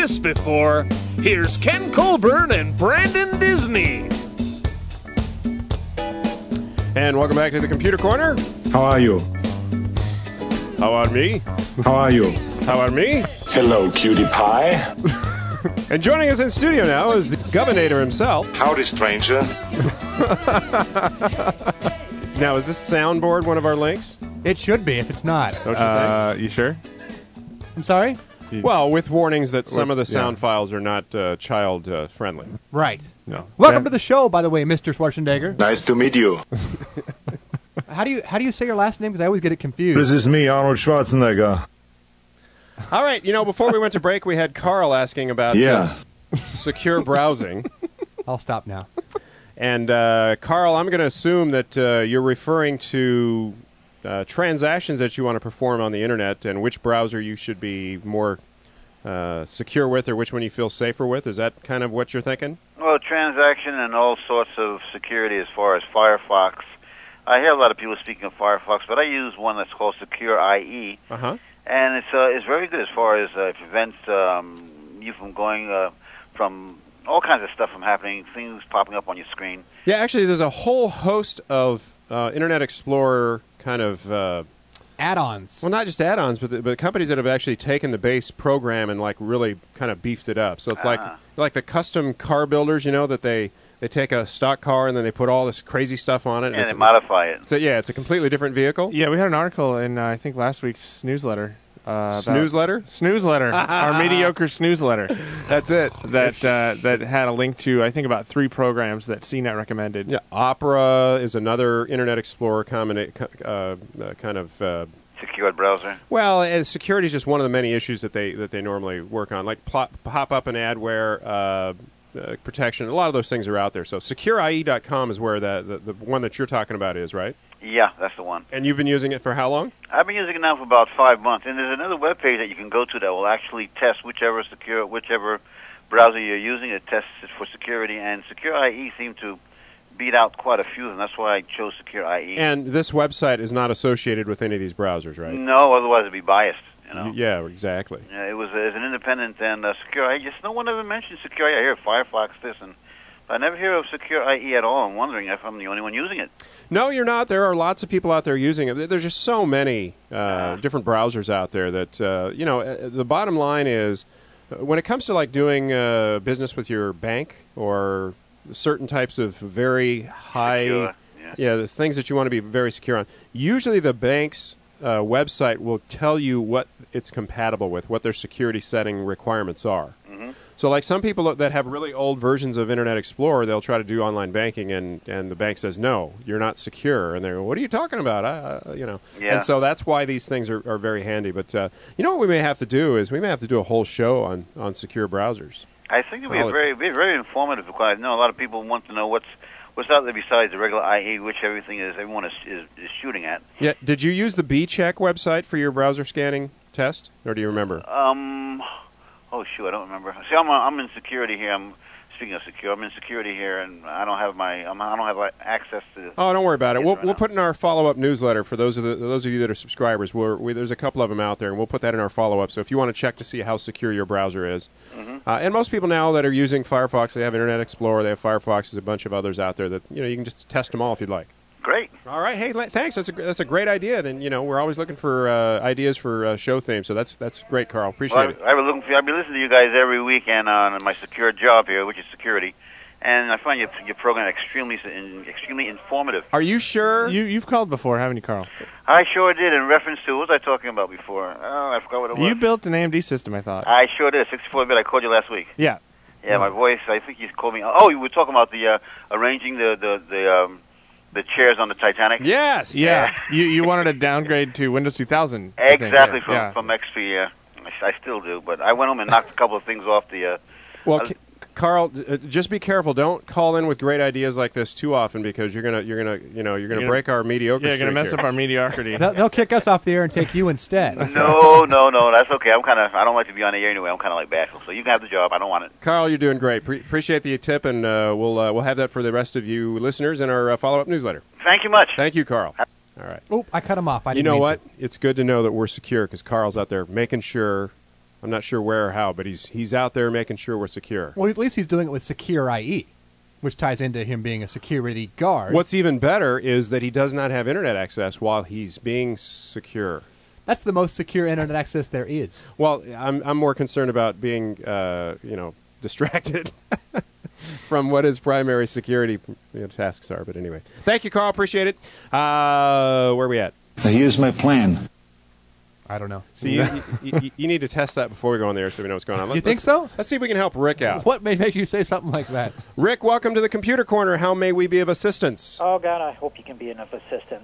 this before. Here's Ken Colburn and Brandon Disney. And welcome back to the Computer Corner. How are you? How are me? How are you? How are me? Hello, cutie pie. And joining us in studio now is the Governor himself. Howdy, stranger. Now, is this soundboard one of our links? It should be, if it's not. Don't you say? You sure? I'm sorry? Well, with warnings that some of the sound files are not child-friendly. Right. No. Welcome to the show, by the way, Mr. Schwarzenegger. Nice to meet you. How do you say your last name? Because I always get it confused. This is me, Arnold Schwarzenegger. All right, before we went to break, we had Carl asking about secure browsing. I'll stop now. And, Carl, I'm going to assume that you're referring to transactions that you want to perform on the Internet and which browser you should be more secure with or which one you feel safer with. Is that kind of what you're thinking? Well, transaction and all sorts of security as far as Firefox. I hear a lot of people speaking of Firefox, but I use one that's called Secure IE. Uh-huh. And it's very good as far as it prevents you from going from all kinds of stuff from happening, things popping up on your screen. Yeah, actually, there's a whole host of Internet Explorer kind of add-ons. Well, not just add-ons, but companies that have actually taken the base program and really kind of beefed it up. So it's like the custom car builders, that they take a stock car and then they put all this crazy stuff on it. And they modify it. So yeah, it's a completely different vehicle. Yeah, we had an article in, I think, last week's newsletter. Snoozeletter? Snoozeletter. Our mediocre snoozeletter. That's it. That had a link to, I think, about 3 programs that CNET recommended. Yeah, Opera is another Internet Explorer kind of... secured browser. Well, security is just one of the many issues that they normally work on, like pop-up and adware protection. A lot of those things are out there. So SecureIE.com is where the one that you're talking about is, right? Yeah, that's the one. And you've been using it for how long? I've been using it now for about 5 months. And there's another web page that you can go to that will actually test whichever browser you're using. It tests it for security. And Secure IE seemed to beat out quite a few of them. That's why I chose Secure IE. And this website is not associated with any of these browsers, right? No, otherwise it'd be biased. Yeah, exactly. Yeah, it was an independent and Secure IE. Just no one ever mentioned Secure IE. I hear Firefox this, but I never hear of Secure IE at all. I'm wondering if I'm the only one using it. No, you're not. There are lots of people out there using it. There's just so many different browsers out there that, the bottom line is when it comes to doing business with your bank or certain types of very high, the things that you want to be very secure on, usually the bank's website will tell you what it's compatible with, what their security setting requirements are. Mm-hmm. So some people that have really old versions of Internet Explorer, they'll try to do online banking, and the bank says, no, you're not secure. And they go, what are you talking about? Yeah. And so that's why these things are very handy. But what we may have to do is we may have to do a whole show on secure browsers. I think it would be very informative, because I know a lot of people want to know what's out there besides the regular IE, which everyone is shooting at. Yeah. Did you use the BCheck website for your browser scanning test, or do you remember? Oh shoot, I don't remember. See, I'm in security here. Speaking of secure, I'm in security here, and I don't have access to. Oh, don't worry about it. We'll put in our follow-up newsletter for those of you that are subscribers. There's a couple of them out there, and we'll put that in our follow-up. So if you want to check to see how secure your browser is, and most people now that are using Firefox, they have Internet Explorer, they have Firefox. There's a bunch of others out there that you can just test them all if you'd like. Great. All right. Hey, thanks. That's a great idea. Then we're always looking for ideas for show themes. So that's great, Carl. Appreciate it. I've been listening to you guys every weekend on my secure job here, which is security, and I find your program extremely informative. Are you sure? You've called before, haven't you, Carl? I sure did. In reference to what was I talking about before? Oh, I forgot what it was. You built an AMD system, I thought. I sure did. 64-bit. I called you last week. Yeah. Yeah, my voice. I think you called me. Oh, you were talking about the arranging the chairs on the Titanic. Yes. Yeah. You wanted to downgrade to Windows 2000. Exactly, from XP, yeah. I still do, but I went home and knocked a couple of things off the... Well, Carl, just be careful. Don't call in with great ideas like this too often, because you're gonna break our mediocre. Yeah, you're gonna mess up our mediocrity. They'll kick us off the air and take you instead. No, that's okay. I don't like to be on the air anyway. I'm kind of like bashful, so you can have the job. I don't want it. Carl, you're doing great. Appreciate the tip, and we'll have that for the rest of you listeners in our follow-up newsletter. Thank you much. Thank you, Carl. All right. Oh, I cut him off. You know what? It's good to know that we're secure, because Carl's out there making sure I'm not sure where or how, but he's out there making sure we're secure. Well, at least he's doing it with Secure IE, which ties into him being a security guard. What's even better is that he does not have internet access while he's being secure. That's the most secure internet access there is. Well, I'm more concerned about being, distracted from what his primary security tasks are. But anyway, thank you, Carl. Appreciate it. Where are we at? Here's my plan. I don't know. See, you need to test that before we go on the air so we know what's going on. You think so? Let's see if we can help Rick out. What may make you say something like that? Rick, welcome to the Computer Corner. How may we be of assistance? Oh, God, I hope you can be enough assistance.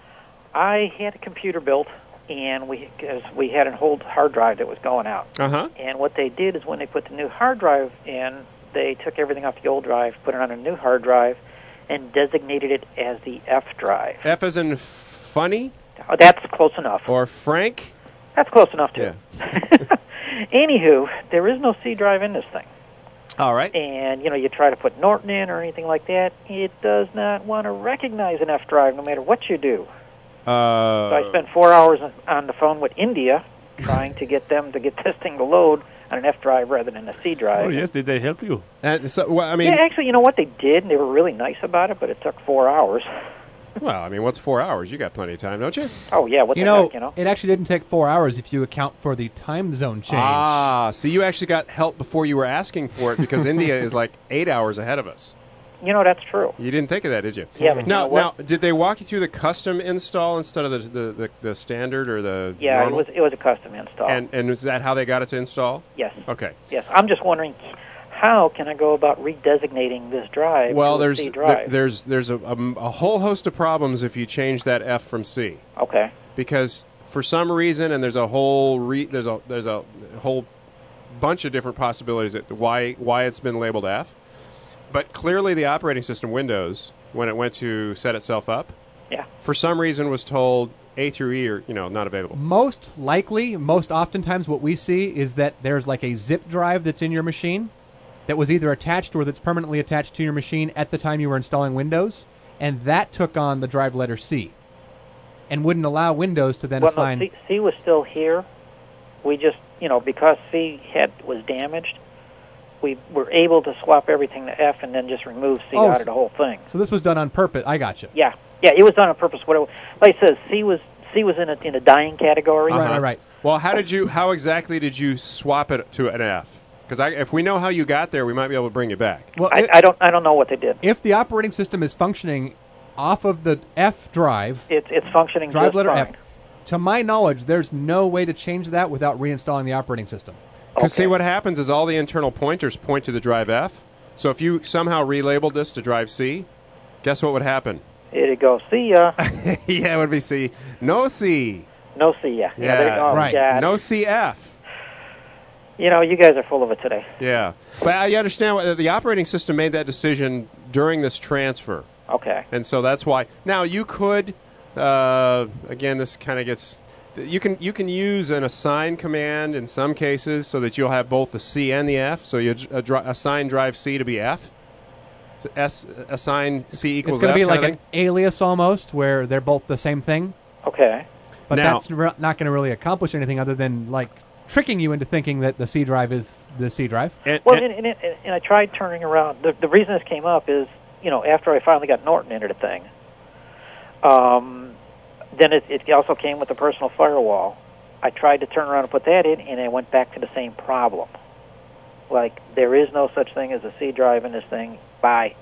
I had a computer built, and we had an old hard drive that was going out. Uh-huh. And what they did is when they put the new hard drive in, they took everything off the old drive, put it on a new hard drive, and designated it as the F drive. F as in funny? Oh, that's close enough. Or Frank? That's close enough, too. Yeah. Anywho, there is no C drive in this thing. All right. And, you try to put Norton in or anything like that, it does not want to recognize an F drive no matter what you do. So I spent 4 hours on the phone with India trying to get them to get this thing to load on an F drive rather than a C drive. Oh, yes. Did they help you? So, well, I mean, Yeah, actually, you know what they did? They were really nice about it, but it took 4 hours. well, I mean, what's 4 hours? You got plenty of time, don't you? Oh, yeah, what the heck, it actually didn't take 4 hours if you account for the time zone change. Ah, so you actually got help before you were asking for it because India is like 8 hours ahead of us. That's true. You didn't think of that, did you? Yeah, but now, did they walk you through the custom install instead of the standard or the Yeah, normal? it was a custom install. And is that how they got it to install? Yes. Okay. Yes, I'm just wondering, how can I go about redesignating this drive Well, to a there's C drive? there's a whole host of problems if you change that F from C. Okay. Because for some reason, and there's a whole there's a whole bunch of different possibilities at why it's been labeled F. But clearly, the operating system Windows, when it went to set itself up, Yeah. for some reason was told A through E are not available. Most oftentimes what we see is that there's like a zip drive that's in your machine that was either attached or that's permanently attached to your machine at the time you were installing Windows, and that took on the drive letter C and wouldn't allow Windows to then assign... No, C was still here. We just, because C was damaged, we were able to swap everything to F and then just remove C out of the whole thing. So this was done on purpose. I got you. Yeah, it was done on purpose. Like I said, C was in a dying category. Right. Well, how exactly did you swap it to an F? Because if we know how you got there, we might be able to bring you back. Well, I don't know what they did. If the operating system is functioning off of the F drive, it's functioning drive just letter fine. F. To my knowledge, there's no way to change that without reinstalling the operating system. Because see, what happens is all the internal pointers point to the drive F. So if you somehow relabeled this to drive C, guess what would happen? It'd go, see ya. Yeah, it would be C. No C. No see ya. Yeah, right. God. No CF. You guys are full of it today. Yeah. But you understand what the operating system made that decision during this transfer. Okay. And so that's why. Now, you could, again, this kind of gets... You can use an assign command in some cases so that you'll have both the C and the F. So you assign drive C to be F. So assign C equals F. It's going to be like thing. an alias almost, where they're both the same thing. Okay. But Now- that's not going to really accomplish anything other than like tricking you into thinking that the C drive is the C drive. And And I tried turning around. The reason this came up is, after I finally got Norton into the thing, then it also came with the personal firewall. I tried to turn around and put that in, and I went back to the same problem. Like, there is no such thing as a C drive in this thing. Bye.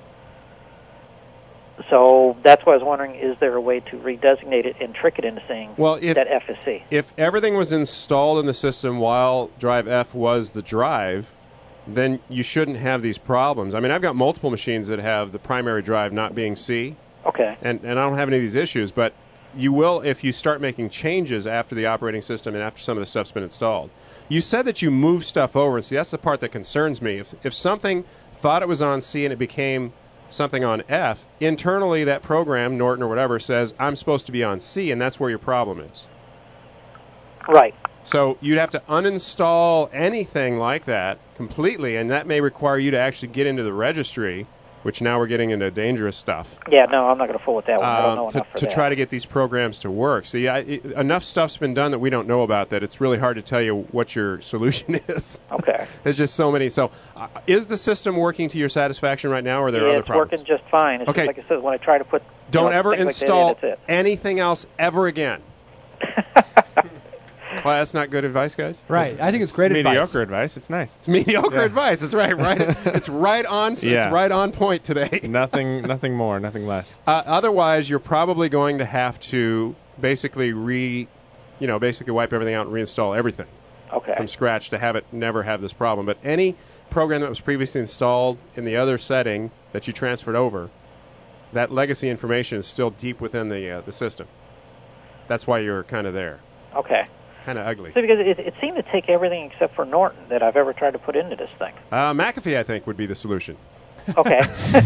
So that's why I was wondering, is there a way to redesignate it and trick it into saying that F is C? If everything was installed in the system while drive F was the drive, then you shouldn't have these problems. I mean, I've got multiple machines that have the primary drive not being C. Okay. And I don't have any of these issues, but you will if you start making changes after the operating system and after some of the stuff's been installed. You said that you moved stuff over, and see, that's the part that concerns me. If something thought it was on C and it became something on F, internally that program, Norton or whatever, says, I'm supposed to be on C, and that's where your problem is. Right. So you'd have to uninstall anything like that completely, and that may require you to actually get into the registry which now we're getting into dangerous stuff. Yeah, no, I'm not going to fool with that one. I don't know enough for to that. try to get these programs to work. So enough stuff's been done that we don't know about that it's really hard to tell you what your solution is. Okay. There's just so many. So is the system working to your satisfaction right now, or are there other it's problems? working just fine. It's Okay. just like I said, when I try to put Don't ever things install like that in, that's it. anything else ever again. Well, that's not good advice, guys. Right. I think it's great advice. Mediocre advice. It's nice. It's mediocre advice. That's right. It's right on. Yeah. It's right on point today. Nothing more, nothing less. Otherwise, you're probably going to have to basically basically wipe everything out and reinstall everything from scratch to have it never have this problem. But any program that was previously installed in the other setting that you transferred over, that legacy information is still deep within the system. That's why you're kind of there. Okay. Kind of ugly. So because it seemed to take everything except for Norton that I've ever tried to put into this thing. McAfee, I think, would be the solution. Okay.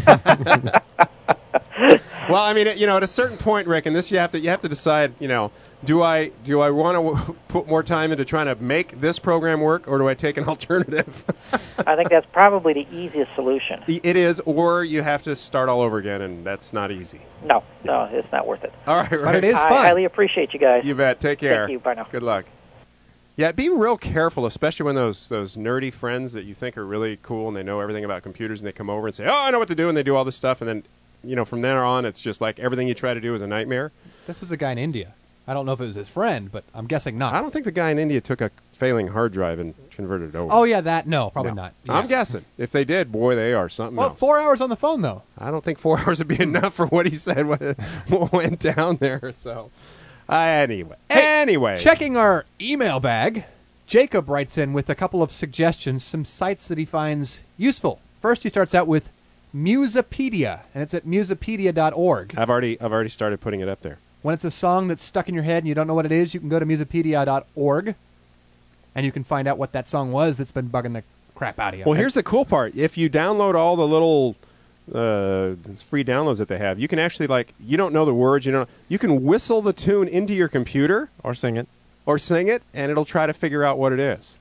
Well, I mean, at a certain point, Rick, and this you have to decide. Do I want to put more time into trying to make this program work, or do I take an alternative? I think that's probably the easiest solution. It is, or you have to start all over again, and that's not easy. No, it's not worth it. All right, But it is I fun. highly appreciate you guys. You bet. Take care. Thank you. Bye now. Good luck. Yeah, be real careful, especially when those nerdy friends that you think are really cool and they know everything about computers, and they come over and say, "Oh, I know what to do," and they do all this stuff, and then from there on, it's just like everything you try to do is a nightmare. This was a guy in India. I don't know if it was his friend, but I'm guessing not. I don't think the guy in India took a failing hard drive and converted it over. Oh, yeah, probably No. not. I'm Yeah. guessing. If they did, boy, they are something Well, else. 4 hours on the phone, though. I don't think 4 hours would be enough for what he said what went down there. So, anyway. Checking our email bag, Jacob writes in with a couple of suggestions, some sites that he finds useful. First, he starts out with Musapedia, and it's at musapedia.org. I've already started putting it up there. When it's a song that's stuck in your head and you don't know what it is, you can go to musapedia.org, and you can find out what that song was that's been bugging the crap out of you. Well, here's the cool part. If you download all the little free downloads that they have, you can actually, you don't know the words, you can whistle the tune into your computer. Or sing it. And it'll try to figure out what it is.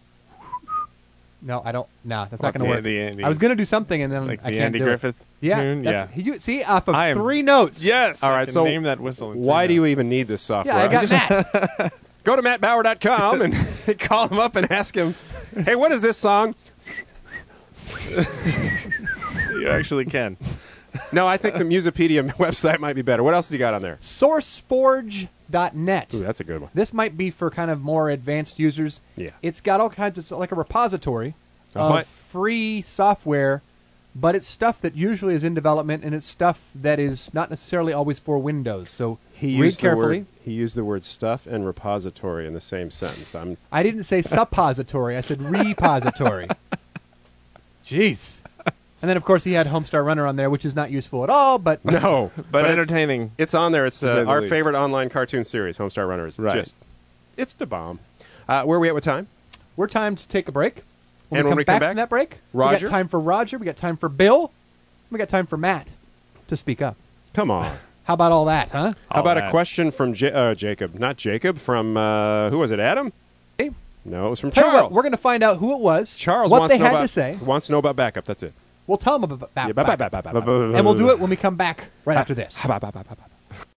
No, I don't. No, that's not going to work. The I was going to do something, and then like I the can't Andy do Griffith it. tune? Yeah. See, off of I am- 3 notes. Yes. All I right, can so name that whistle. in Why do you 3 even need this software? Yeah, I got Matt. Go to mattbauer.com and call him up and ask him, hey, what is this song? notes. You actually can. No, I think the Musapedia website might be better. What else has he got on there? SourceForge.net. Ooh, that's a good one. This might be for kind of more advanced users. Yeah. It's got all kinds of, it's like a repository Oh, of free software, but it's stuff that usually is in development, and it's stuff that is not necessarily always for Windows. So read carefully. He used the word stuff and repository in the same sentence. I didn't say suppository. I said repository. Jeez. And then, of course, he had Homestar Runner on there, which is not useful at all, but No, But it's- entertaining. It's on there. It's To say the our least. favorite online cartoon series, Homestar Runner. Is Right. It's the bomb. Where are we at with time? we're time to take a break. And when we come back, from that break, we Roger? got time for Roger, we got time for Bill, we got time for Matt to speak up. Come on. How about all that, huh? How about a that. question from Jacob? Not Jacob, from, who was it, Adam? Hey. No, it was from Tell you Charles. what, we're going to find out who it was, Charles what wants they to know had about, to say. wants to know about backup. That's it. We'll tell them about Yeah, bye. and we'll do it when we come back right after this. Bye.